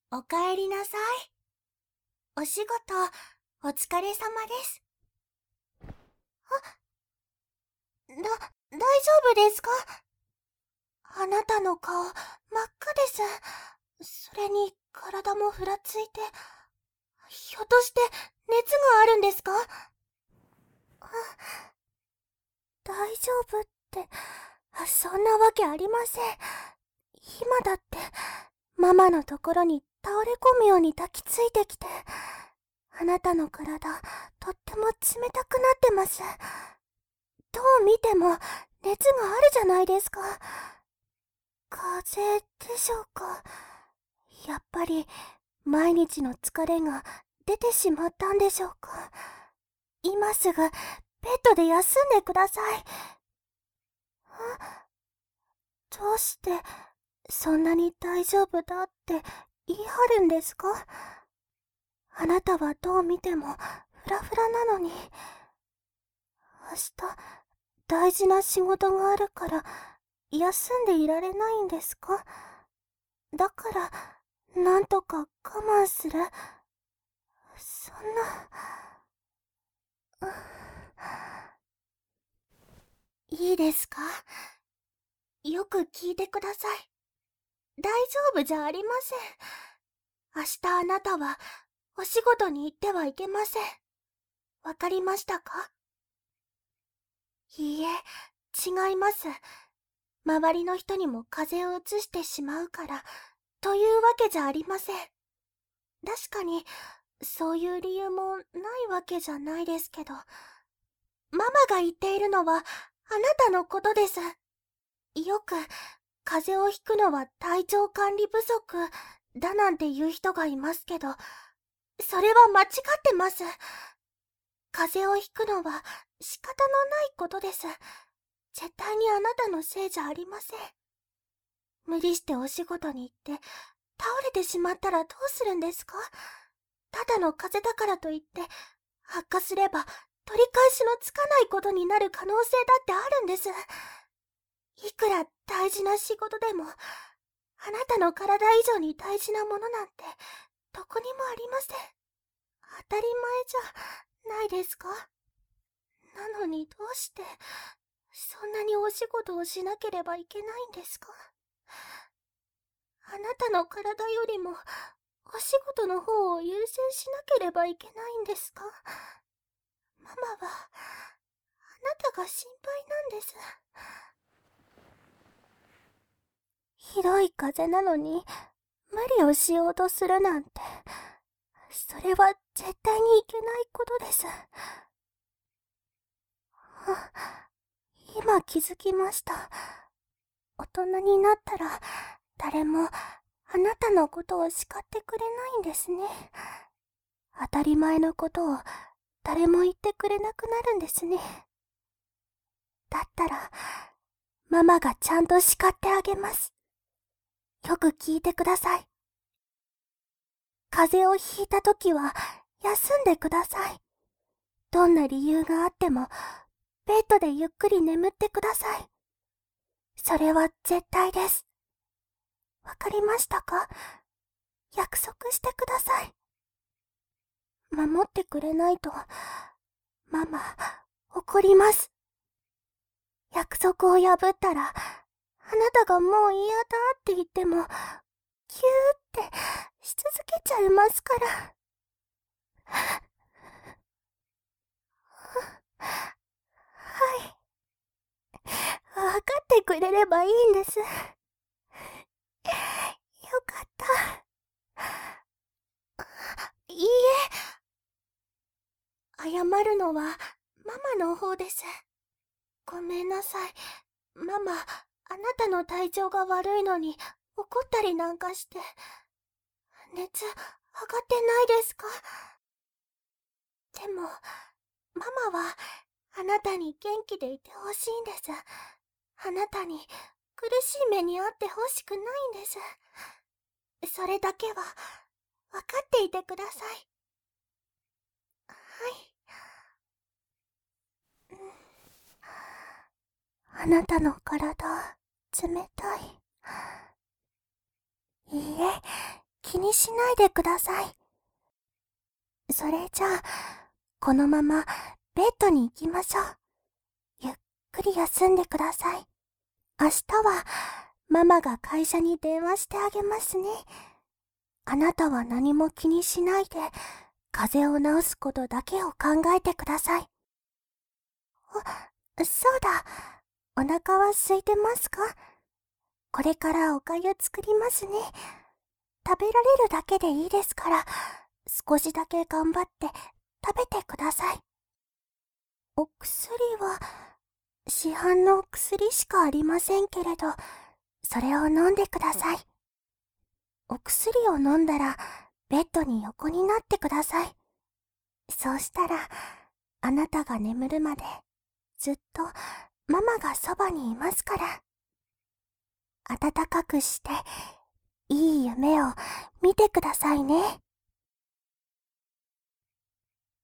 おかえりなさい。お仕事、お疲れ様です。大丈夫ですか？あなたの顔、真っ赤です。それに、体もふらついて、ひょっとして、熱があるんですか？大丈夫って、そんなわけありません。今だって、ママのところに倒れ込むように抱きついてきて、あなたの体、とっても冷たくなってます。どう見ても熱があるじゃないですか。風邪でしょうか。やっぱり毎日の疲れが出てしまったんでしょうか。今すぐベッドで休んでください。どうしてそんなに大丈夫だって言い張るんですか？あなたはどう見てもフラフラなのに。明日大事な仕事があるから休んでいられないんですか？だから、なんとか我慢する。そんな、いいですか？よく聞いてください。大丈夫じゃありません。明日あなたは、お仕事に行ってはいけません。わかりましたか？いいえ、違います。周りの人にも風邪をうつしてしまうから、というわけじゃありません。確かに、そういう理由もないわけじゃないですけど、ママが言っているのは、あなたのことです。よく、風邪をひくのは体調管理不足だなんて言う人がいますけど、それは間違ってます。風邪をひくのは仕方のないことです。絶対にあなたのせいじゃありません。無理してお仕事に行って倒れてしまったらどうするんですか？ただの風邪だからといって悪化すれば取り返しのつかないことになる可能性だってあるんです。いくら大事な仕事でも、あなたの体以上に大事なものなんてどこにもありません。当たり前じゃないですか？なのにどうしてそんなにお仕事をしなければいけないんですか？あなたの体よりもお仕事の方を優先しなければいけないんですか？ママはあなたが心配なんです。ひどい風邪なのに無理をしようとするなんて、それは絶対にいけないことです。今気づきました。大人になったら誰もあなたのことを叱ってくれないんですね。当たり前のことを誰も言ってくれなくなるんですね。だったらママがちゃんと叱ってあげます。よく聞いてください。風邪をひいたときは休んでください。どんな理由があってもベッドでゆっくり眠ってください。それは絶対です。わかりましたか？約束してください。守ってくれないと、ママ、怒ります。約束を破ったら、あなたがもう嫌だって言っても、キューってし続けちゃいますから。はい。わかってくれればいいんです。よかった。いいえ、謝るのはママの方です。ごめんなさい。ママ、あなたの体調が悪いのに怒ったりなんかして。熱、上がってないですか？でも、ママはあなたに元気でいてほしいんです。あなたに苦しい目に遭ってほしくないんです。それだけは分かっていてください。はい。あなたの体、冷たい。いいえ、 気にしないでください。それじゃあ、このままベッドに行きましょう。ゆっくり休んでください。明日はママが会社に電話してあげますね。あなたは何も気にしないで、風邪を治すことだけを考えてください。そうだ。お腹は空いてますか？これからお粥作りますね。食べられるだけでいいですから、少しだけ頑張って食べてください。お薬は、市販の薬しかありませんけれど、それを飲んでください。お薬を飲んだら、ベッドに横になってください。そうしたら、あなたが眠るまで、ずっとママがそばにいますから。暖かくして、いい夢を見てくださいね。